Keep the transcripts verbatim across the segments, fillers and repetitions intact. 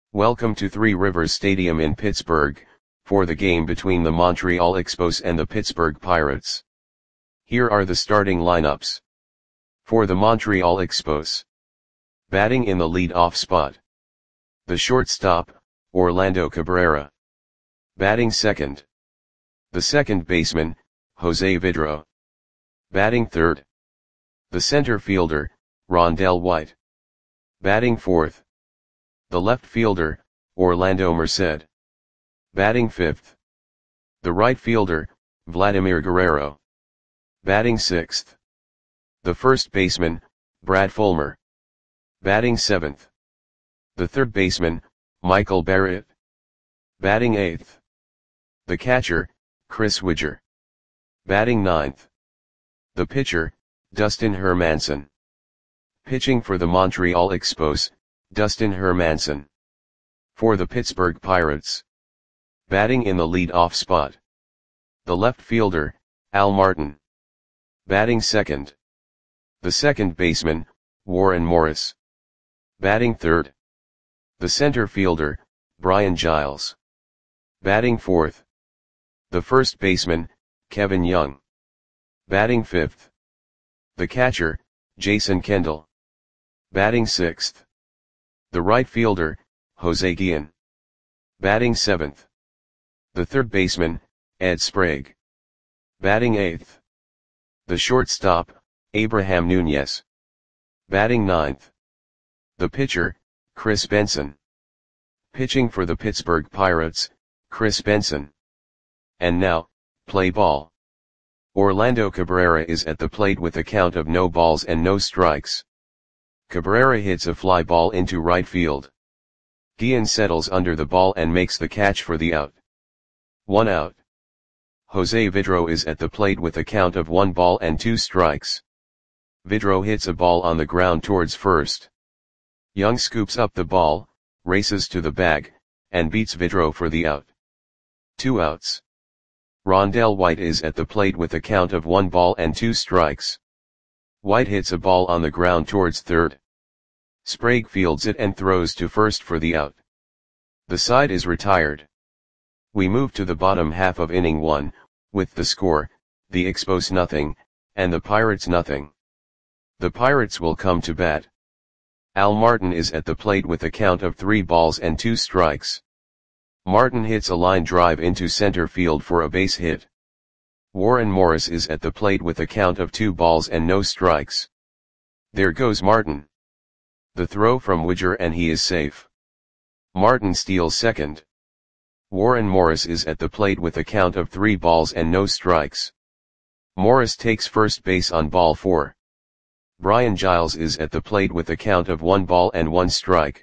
Welcome to Three Rivers Stadium in Pittsburgh, for the game between the Montreal Expos and the Pittsburgh Pirates. Here are the starting lineups. For the Montreal Expos. Batting in the lead-off spot. The shortstop, Orlando Cabrera. Batting second. The second baseman, Jose Vidro. Batting third. The center fielder, Rondell White. Batting fourth. The left fielder, Orlando Merced. Batting fifth. The right fielder, Vladimir Guerrero. Batting sixth. The first baseman, Brad Fulmer. Batting seventh. The third baseman, Michael Barrett. Batting eighth. The catcher, Chris Widger. Batting ninth. The pitcher, Dustin Hermanson. Pitching for the Montreal Expos, Dustin Hermanson. For the Pittsburgh Pirates. Batting in the lead-off spot. The left fielder, Al Martin. Batting second. The second baseman, Warren Morris. Batting third. The center fielder, Brian Giles. Batting fourth. The first baseman, Kevin Young. Batting fifth. The catcher, Jason Kendall. Batting sixth. The right fielder, Jose Guillen. Batting seventh. The third baseman, Ed Sprague. Batting eighth. The shortstop, Abraham Nunez. Batting ninth. The pitcher, Chris Benson. Pitching for the Pittsburgh Pirates, Chris Benson. And now, play ball. Orlando Cabrera is at the plate with a count of no balls and no strikes. Cabrera hits a fly ball into right field. Guillen settles under the ball and makes the catch for the out. One out. Jose Vidro is at the plate with a count of one ball and two strikes. Vidro hits a ball on the ground towards first. Young scoops up the ball, races to the bag, and beats Vidro for the out. Two outs. Rondell White is at the plate with a count of one ball and two strikes. White hits a ball on the ground towards third. Sprague fields it and throws to first for the out. The side is retired. We move to the bottom half of inning one, with the score, the Expos nothing, and the Pirates nothing. The Pirates will come to bat. Al Martin is at the plate with a count of three balls and two strikes. Martin hits a line drive into center field for a base hit. Warren Morris is at the plate with a count of two balls and no strikes. There goes Martin. The throw from Widger and he is safe. Martin steals second. Warren Morris is at the plate with a count of three balls and no strikes. Morris takes first base on ball four. Brian Giles is at the plate with a count of one ball and one strike.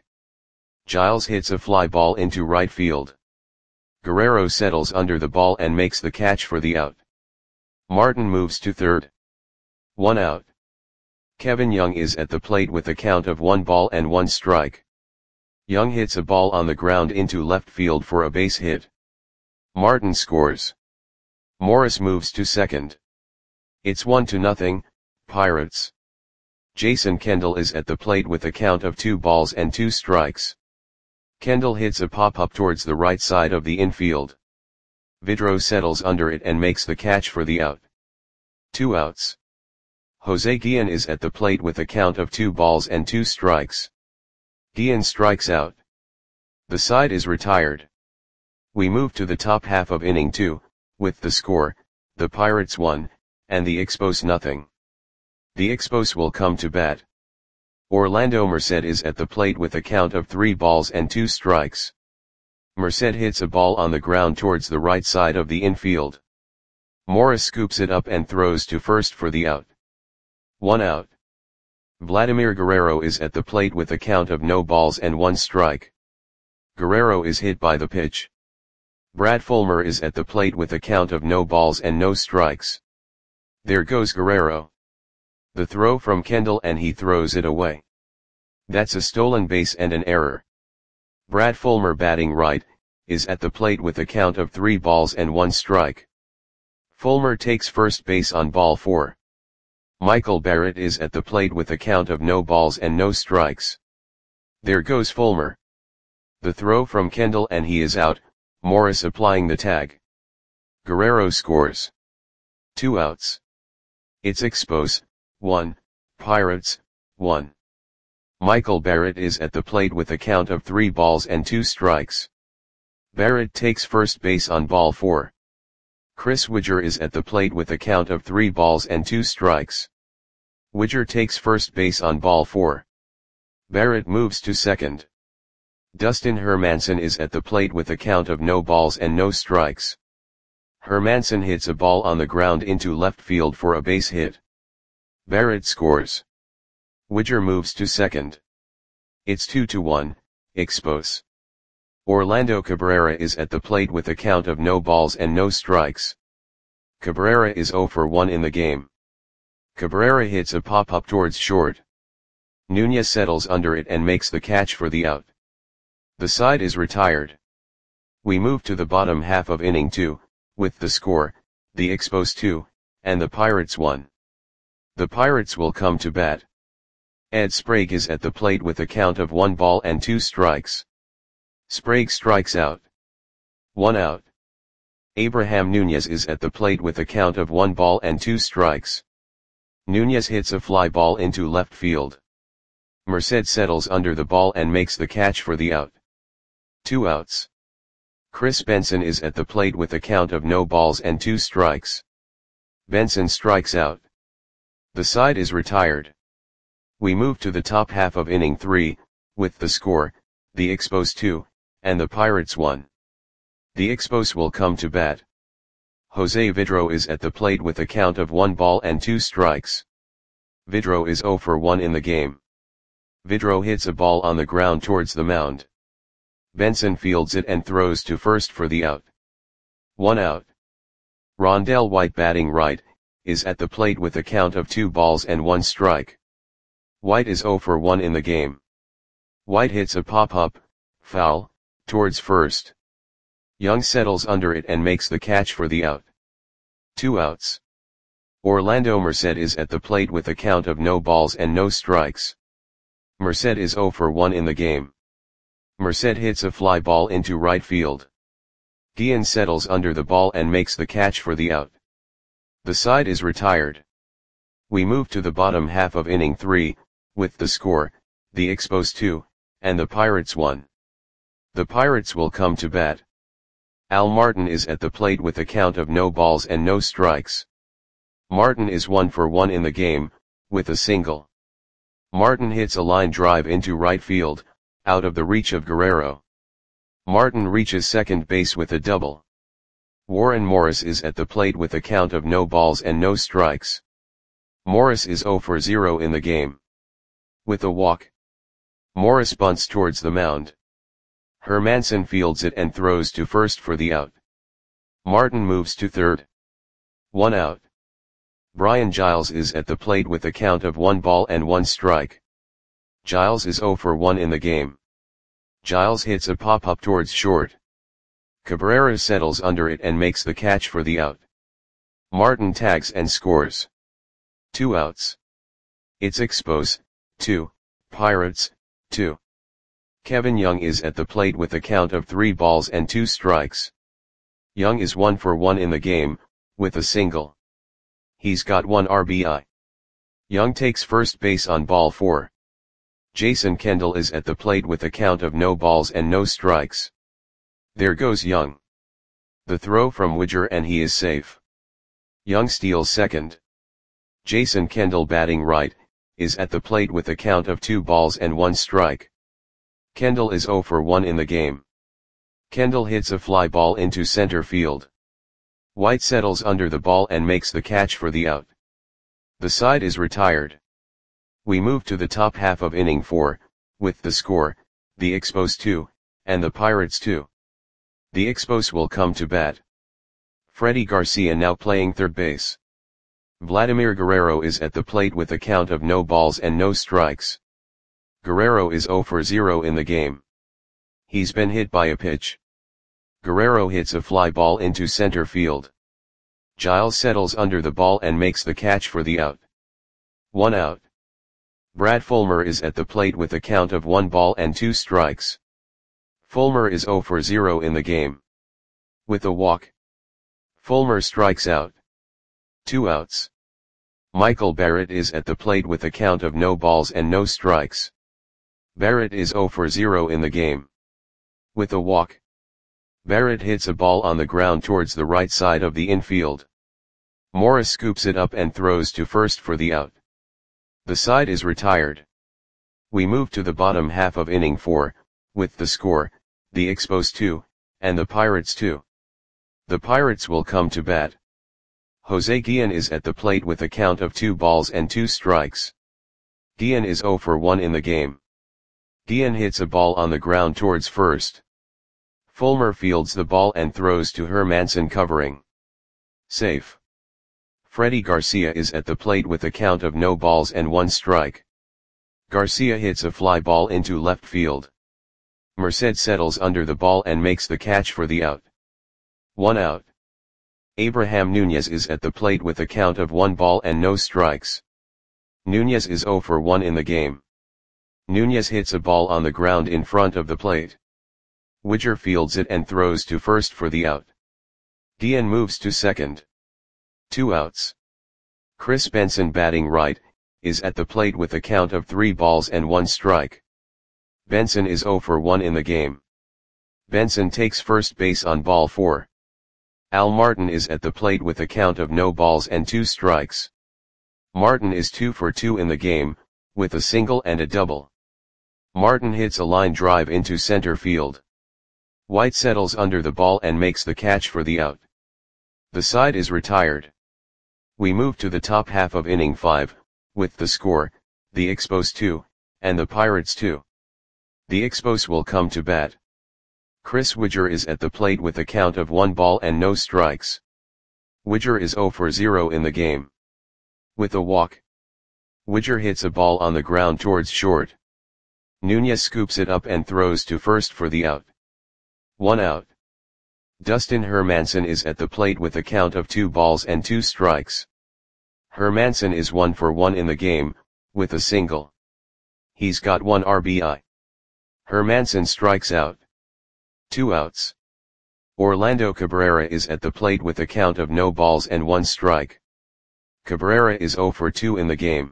Giles hits a fly ball into right field. Guerrero settles under the ball and makes the catch for the out. Martin moves to third. One out. Kevin Young is at the plate with a count of one ball and one strike. Young hits a ball on the ground into left field for a base hit. Martin scores. Morris moves to second. It's one to nothing, Pirates. Jason Kendall is at the plate with a count of two balls and two strikes. Kendall hits a pop-up towards the right side of the infield. Vidro settles under it and makes the catch for the out. Two outs. Jose Guillen is at the plate with a count of two balls and two strikes. Guillen strikes out. The side is retired. We move to the top half of inning two, with the score, the Pirates one, and the Expos nothing. The Expos will come to bat. Orlando Merced is at the plate with a count of three balls and two strikes. Merced hits a ball on the ground towards the right side of the infield. Morris scoops it up and throws to first for the out. One out. Vladimir Guerrero is at the plate with a count of no balls and one strike. Guerrero is hit by the pitch. Brad Fulmer is at the plate with a count of no balls and no strikes. There goes Guerrero. The throw from Kendall and he throws it away. That's a stolen base and an error. Brad Fulmer, batting right, is at the plate with a count of three balls and one strike. Fulmer takes first base on ball four. Michael Barrett is at the plate with a count of no balls and no strikes. There goes Fulmer. The throw from Kendall and he is out, Morris applying the tag. Guerrero scores. Two outs. It's Expos, one, Pirates, one. Michael Barrett is at the plate with a count of three balls and two strikes. Barrett takes first base on ball four. Chris Widger is at the plate with a count of three balls and two strikes. Widger takes first base on ball four. Barrett moves to second. Dustin Hermanson is at the plate with a count of no balls and no strikes. Hermanson hits a ball on the ground into left field for a base hit. Barrett scores. Widger moves to second. It's two to one, Expos. Orlando Cabrera is at the plate with a count of no balls and no strikes. Cabrera is zero for one in the game. Cabrera hits a pop-up towards short. Nunez settles under it and makes the catch for the out. The side is retired. We move to the bottom half of inning two, with the score, the Expos two, and the Pirates one. The Pirates will come to bat. Ed Sprague is at the plate with a count of one ball and two strikes. Sprague strikes out. One out. Abraham Nunez is at the plate with a count of one ball and two strikes. Nunez hits a fly ball into left field. Merced settles under the ball and makes the catch for the out. Two outs. Chris Benson is at the plate with a count of no balls and two strikes. Benson strikes out. The side is retired. We move to the top half of inning three, with the score, the Expos two, and the Pirates one. The Expos will come to bat. Jose Vidro is at the plate with a count of one ball and two strikes. Vidro is zero for one in the game. Vidro hits a ball on the ground towards the mound. Benson fields it and throws to first for the out. One out. Rondell White, batting right, is at the plate with a count of two balls and one strike. White is zero for one in the game. White hits a pop-up, foul, towards first. Young settles under it and makes the catch for the out. Two outs. Orlando Merced is at the plate with a count of no balls and no strikes. Merced is zero for one in the game. Merced hits a fly ball into right field. Guillen settles under the ball and makes the catch for the out. The side is retired. We move to the bottom half of inning three, with the score, the Expos two, and the Pirates one. The Pirates will come to bat. Al Martin is at the plate with a count of no balls and no strikes. Martin is one for one in the game, with a single. Martin hits a line drive into right field, out of the reach of Guerrero. Martin reaches second base with a double. Warren Morris is at the plate with a count of no balls and no strikes. Morris is zero for zero in the game. With a walk. Morris bunts towards the mound. Hermanson fields it and throws to first for the out. Martin moves to third. One out. Brian Giles is at the plate with a count of one ball and one strike. Giles is zero for one in the game. Giles hits a pop-up towards short. Cabrera settles under it and makes the catch for the out. Martin tags and scores. Two outs. It's Expos, two, Pirates, two. Kevin Young is at the plate with a count of three balls and two strikes. Young is one for one in the game, with a single. He's got one R B I. Young takes first base on ball four. Jason Kendall is at the plate with a count of no balls and no strikes. There goes Young. The throw from Widger and he is safe. Young steals second. Jason Kendall, batting right, is at the plate with a count of two balls and one strike. Kendall is zero for one in the game. Kendall hits a fly ball into center field. White settles under the ball and makes the catch for the out. The side is retired. We move to the top half of inning four, with the score, the Expos two, and the Pirates two. The Expos will come to bat. Freddie Garcia now playing third base. Vladimir Guerrero is at the plate with a count of no balls and no strikes. Guerrero is zero for zero in the game. He's been hit by a pitch. Guerrero hits a fly ball into center field. Giles settles under the ball and makes the catch for the out. One out. Brad Fulmer is at the plate with a count of one ball and two strikes. Fulmer is zero for zero in the game. With a walk, Fulmer strikes out. Two outs. Michael Barrett is at the plate with a count of no balls and no strikes. Barrett is zero for zero in the game. With a walk, Barrett hits a ball on the ground towards the right side of the infield. Morris scoops it up and throws to first for the out. The side is retired. We move to the bottom half of inning four, with the score, the Expos two, and the Pirates two. The Pirates will come to bat. Jose Guillen is at the plate with a count of two balls and two strikes. Guillen is zero for one in the game. Guillen hits a ball on the ground towards first. Fulmer fields the ball and throws to Hermanson covering. Safe. Freddie Garcia is at the plate with a count of no balls and one strike. Garcia hits a fly ball into left field. Merced settles under the ball and makes the catch for the out. One out. Abraham Nunez is at the plate with a count of one ball and no strikes. Nunez is zero for one in the game. Nunez hits a ball on the ground in front of the plate. Widger fields it and throws to first for the out. Guillen moves to second. Two outs. Chris Benson, batting right, is at the plate with a count of three balls and one strike. Benson is zero for one in the game. Benson takes first base on ball four. Al Martin is at the plate with a count of no balls and two strikes. Martin is two for two in the game, with a single and a double. Martin hits a line drive into center field. White settles under the ball and makes the catch for the out. The side is retired. We move to the top half of inning five, with the score, the Expos two, and the Pirates two. The Expos will come to bat. Chris Widger is at the plate with a count of one ball and no strikes. Widger is zero for zero in the game. With a walk, Widger hits a ball on the ground towards short. Nunez scoops it up and throws to first for the out. One out. Dustin Hermanson is at the plate with a count of two balls and two strikes. Hermanson is one for one in the game, with a single. He's got one R B I. Hermanson strikes out. Two outs. Orlando Cabrera is at the plate with a count of no balls and one strike. Cabrera is zero for two in the game.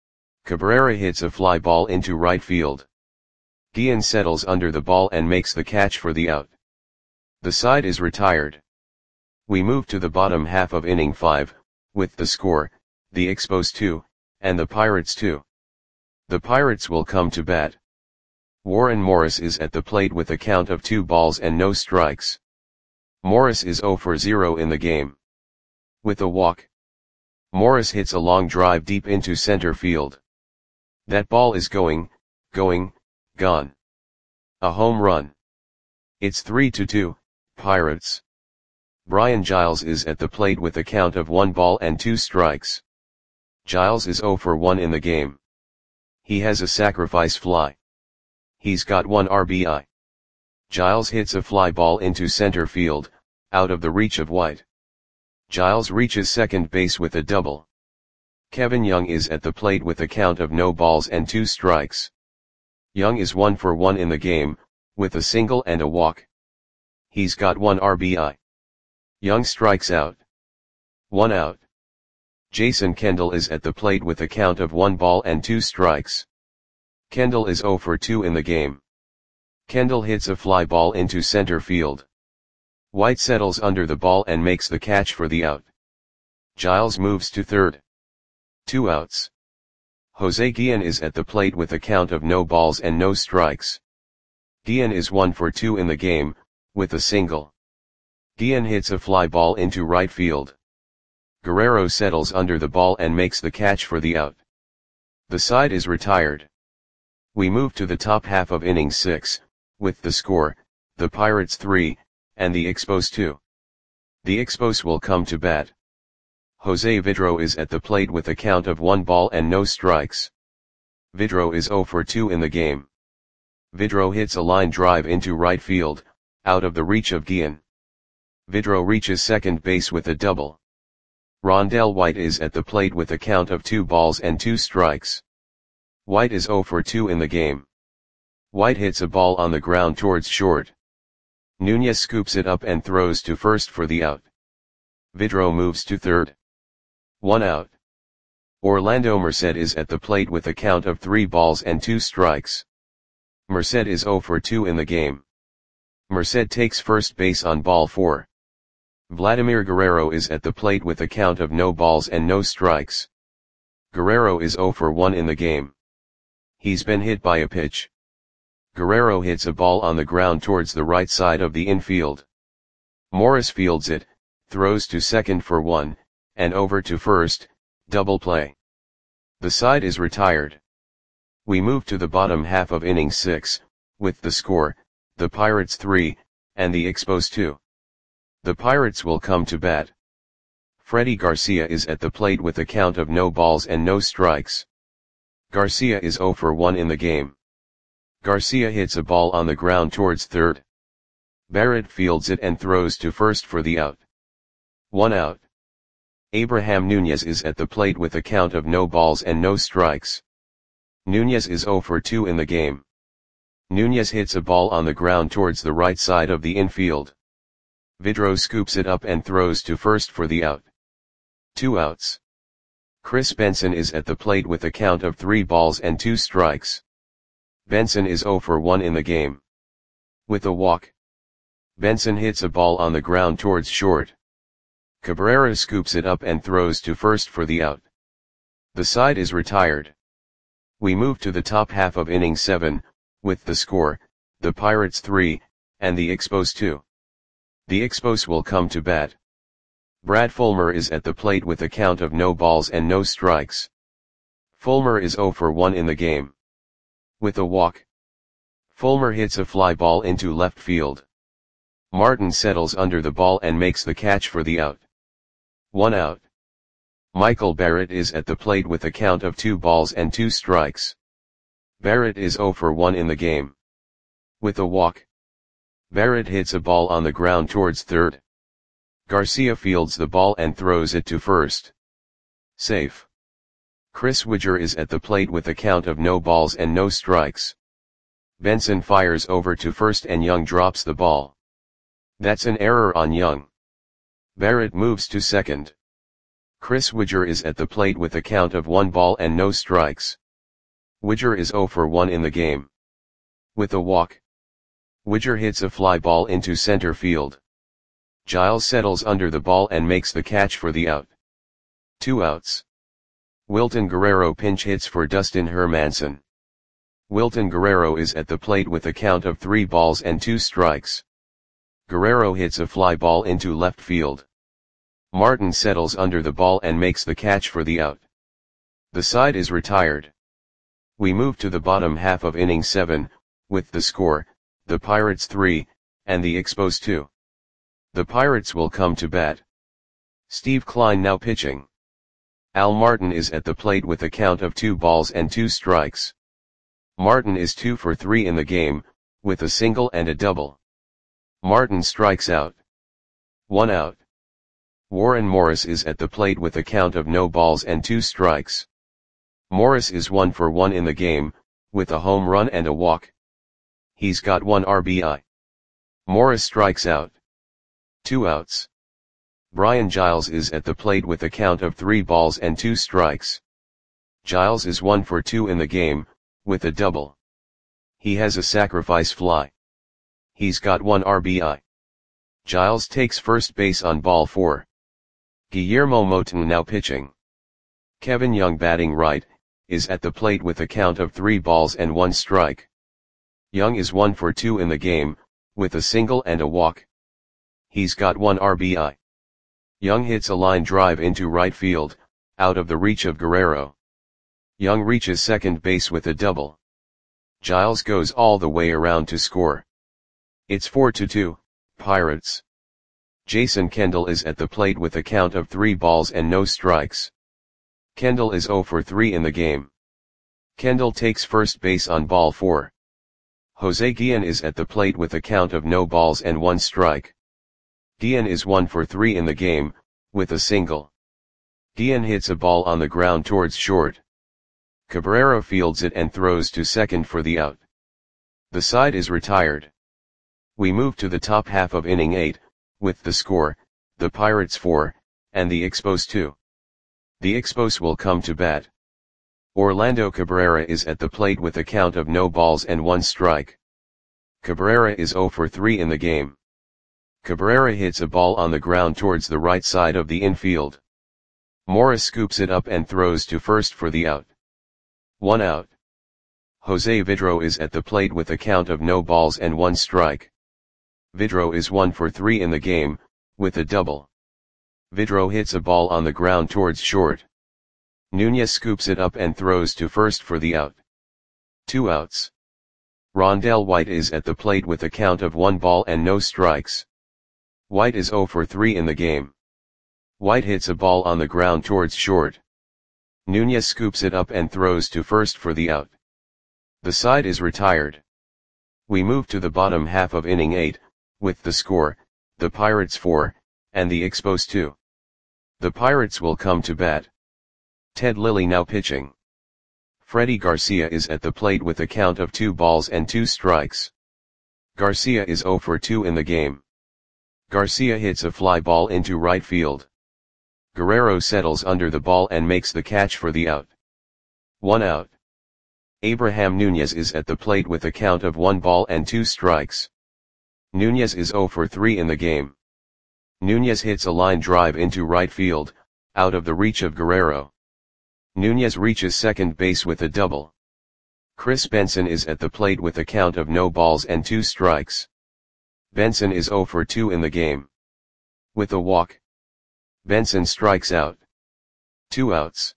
Cabrera hits a fly ball into right field. Guillen settles under the ball and makes the catch for the out. The side is retired. We move to the bottom half of inning five, with the score, the Expos two, and the Pirates two. The Pirates will come to bat. Warren Morris is at the plate with a count of two balls and no strikes. Morris is zero for zero in the game. With a walk, Morris hits a long drive deep into center field. That ball is going, going, gone. A home run. It's three to two, Pirates. Brian Giles is at the plate with a count of one ball and two strikes. Giles is zero for one in the game. He has a sacrifice fly. He's got one R B I. Giles hits a fly ball into center field, out of the reach of White. Giles reaches second base with a double. Kevin Young is at the plate with a count of no balls and two strikes. Young is one for one in the game, with a single and a walk. He's got one R B I. Young strikes out. One out. Jason Kendall is at the plate with a count of one ball and two strikes. Kendall is zero for two in the game. Kendall hits a fly ball into center field. White settles under the ball and makes the catch for the out. Giles moves to third. Two outs. Jose Guillen is at the plate with a count of no balls and no strikes. Guillen is one for two in the game, with a single. Guillen hits a fly ball into right field. Guerrero settles under the ball and makes the catch for the out. The side is retired. We move to the top half of inning six, with the score, the Pirates three, and the Expos two. The Expos will come to bat. Jose Vidro is at the plate with a count of one ball and no strikes. Vidro is zero for two in the game. Vidro hits a line drive into right field, out of the reach of Guillen. Vidro reaches second base with a double. Rondell White is at the plate with a count of two balls and two strikes. White is zero for two in the game. White hits a ball on the ground towards short. Nunez scoops it up and throws to first for the out. Vidro moves to third. One out. Orlando Merced is at the plate with a count of three balls and two strikes. Merced is zero for two in the game. Merced takes first base on ball four. Vladimir Guerrero is at the plate with a count of no balls and no strikes. Guerrero is zero for one in the game. He's been hit by a pitch. Guerrero hits a ball on the ground towards the right side of the infield. Morris fields it, throws to second for one, and over to first, double play. The side is retired. We move to the bottom half of inning six, with the score, the Pirates three, and the Expos two. The Pirates will come to bat. Freddie Garcia is at the plate with a count of no balls and no strikes. Garcia is zero for one in the game. Garcia hits a ball on the ground towards third. Barrett fields it and throws to first for the out. One out. Abraham Nunez is at the plate with a count of no balls and no strikes. Nunez is zero for two in the game. Nunez hits a ball on the ground towards the right side of the infield. Vidro scoops it up and throws to first for the out. Two outs. Chris Benson is at the plate with a count of three balls and two strikes. Benson is zero for one in the game. With a walk. Benson hits a ball on the ground towards short. Cabrera scoops it up and throws to first for the out. The side is retired. We move to the top half of inning seven, with the score, the Pirates three, and the Expos two. The Expos will come to bat. Brad Fulmer is at the plate with a count of no balls and no strikes. Fulmer is zero for one in the game. With a walk. Fulmer hits a fly ball into left field. Martin settles under the ball and makes the catch for the out. One out. Michael Barrett is at the plate with a count of two balls and two strikes. Barrett is zero for one in the game. With a walk. Barrett hits a ball on the ground towards third. Garcia fields the ball and throws it to first. Safe. Chris Widger is at the plate with a count of no balls and no strikes. Benson fires over to first and Young drops the ball. That's an error on Young. Barrett moves to second. Chris Widger is at the plate with a count of one ball and no strikes. Widger is zero for one in the game. With a walk. Widger hits a fly ball into center field. Giles settles under the ball and makes the catch for the out. Two outs. Wilton Guerrero pinch hits for Dustin Hermanson. Wilton Guerrero is at the plate with a count of three balls and two strikes. Guerrero hits a fly ball into left field. Martin settles under the ball and makes the catch for the out. The side is retired. We move to the bottom half of inning seven, with the score, the Pirates three, and the Expos two. The Pirates will come to bat. Steve Klein now pitching. Al Martin is at the plate with a count of two balls and two strikes. Martin is two for three in the game, with a single and a double. Martin strikes out. One out. Warren Morris is at the plate with a count of no balls and two strikes. Morris is one for one in the game, with a home run and a walk. He's got one R B I. Morris strikes out. Two outs. Brian Giles is at the plate with a count of three balls and two strikes. Giles is one for two in the game, with a double. He has a sacrifice fly. He's got one R B I. Giles takes first base on ball four. Guillermo Moton now pitching. Kevin Young batting right, is at the plate with a count of three balls and one strike. Young is one for two in the game, with a single and a walk. He's got one R B I. Young hits a line drive into right field, out of the reach of Guerrero. Young reaches second base with a double. Giles goes all the way around to score. It's four to two, Pirates. Jason Kendall is at the plate with a count of three balls and no strikes. Kendall is zero for three in the game. Kendall takes first base on ball four. Jose Guillen is at the plate with a count of no balls and one strike. Guillen is one for three in the game, with a single. Guillen hits a ball on the ground towards short. Cabrera fields it and throws to second for the out. The side is retired. We move to the top half of inning eight, with the score, the Pirates four, and the Expos two. The Expos will come to bat. Orlando Cabrera is at the plate with a count of no balls and one strike. Cabrera is zero for three in the game. Cabrera hits a ball on the ground towards the right side of the infield. Morris scoops it up and throws to first for the out. One out. Jose Vidro is at the plate with a count of no balls and one strike. Vidro is one for three in the game, with a double. Vidro hits a ball on the ground towards short. Nunez scoops it up and throws to first for the out. Two outs. Rondell White is at the plate with a count of one ball and no strikes. White is zero for three in the game. White hits a ball on the ground towards short. Nunez scoops it up and throws to first for the out. The side is retired. We move to the bottom half of inning eight, with the score, the Pirates four, and the Expos two. The Pirates will come to bat. Ted Lilly now pitching. Freddie Garcia is at the plate with a count of two balls and two strikes. Garcia is zero for two in the game. Garcia hits a fly ball into right field. Guerrero settles under the ball and makes the catch for the out. One out. Abraham Nunez is at the plate with a count of one ball and two strikes. Nunez is zero for three in the game. Nunez hits a line drive into right field, out of the reach of Guerrero. Nunez reaches second base with a double. Chris Benson is at the plate with a count of no balls and two strikes. Benson is zero for two in the game. With a walk. Benson strikes out. Two outs.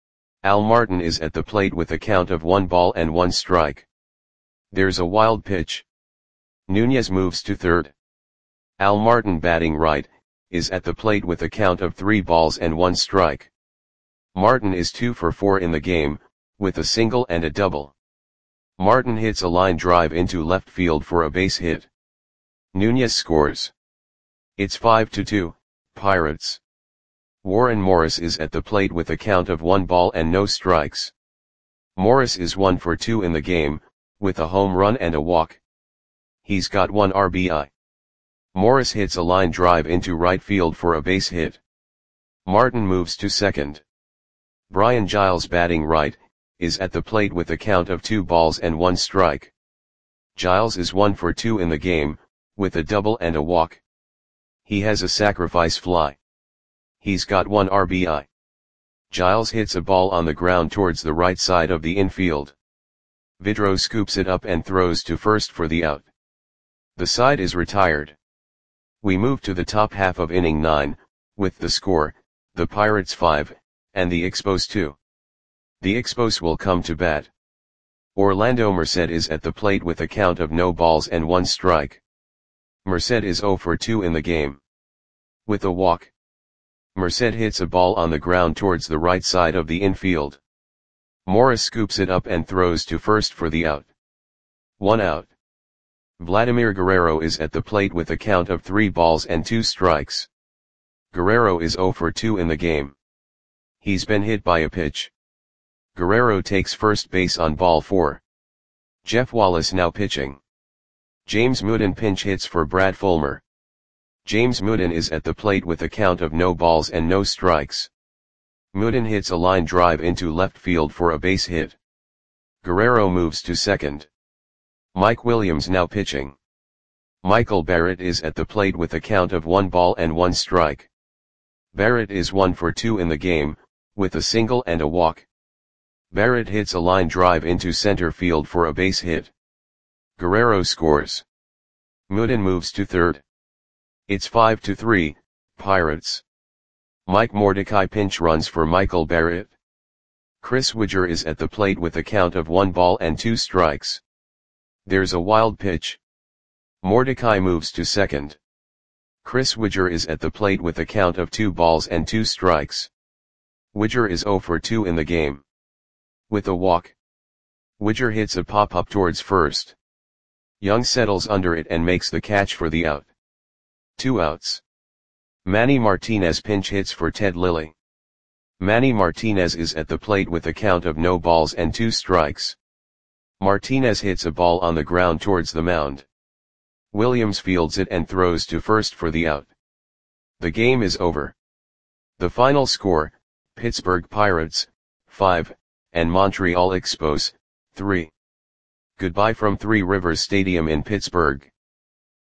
Al Martin is at the plate with a count of one ball and one strike. There's a wild pitch. Nunez moves to third. Al Martin, batting right, is at the plate with a count of three balls and one strike. Martin is two for four in the game, with a single and a double. Martin hits a line drive into left field for a base hit. Nunez scores. It's five to two, Pirates. Warren Morris is at the plate with a count of one ball and no strikes. Morris is one for two in the game, with a home run and a walk. He's got one R B I. Morris hits a line drive into right field for a base hit. Martin moves to second. Brian Giles, batting right, is at the plate with a count of two balls and one strike. Giles is one for two in the game, with a double and a walk. He has a sacrifice fly. He's got one R B I. Giles hits a ball on the ground towards the right side of the infield. Vidro scoops it up and throws to first for the out. The side is retired. We move to the top half of inning nine, with the score, the Pirates five, and the Expos two. The Expos will come to bat. Orlando Merced is at the plate with a count of no balls and one strike. Merced is zero for two in the game. With a walk. Merced hits a ball on the ground towards the right side of the infield. Morris scoops it up and throws to first for the out. One out. Vladimir Guerrero is at the plate with a count of three balls and two strikes. Guerrero is zero for two in the game. He's been hit by a pitch. Guerrero takes first base on ball four. Jeff Wallace now pitching. James Mooden pinch hits for Brad Fulmer. James Mooden is at the plate with a count of no balls and no strikes. Mooden hits a line drive into left field for a base hit. Guerrero moves to second. Mike Williams now pitching. Michael Barrett is at the plate with a count of one ball and one strike. Barrett is one for two in the game, with a single and a walk. Barrett hits a line drive into center field for a base hit. Guerrero scores. Mooden moves to third. It's five to three, Pirates. Mike Mordecai pinch runs for Michael Barrett. Chris Widger is at the plate with a count of one ball and two strikes. There's a wild pitch. Mordecai moves to second. Chris Widger is at the plate with a count of two balls and two strikes. Widger is zero for two in the game. With a walk. Widger hits a pop-up towards first. Young settles under it and makes the catch for the out. Two outs. Manny Martinez pinch hits for Ted Lilly. Manny Martinez is at the plate with a count of no balls and two strikes. Martinez hits a ball on the ground towards the mound. Williams fields it and throws to first for the out. The game is over. The final score, Pittsburgh Pirates, five, and Montreal Expos, three. Goodbye from Three Rivers Stadium in Pittsburgh.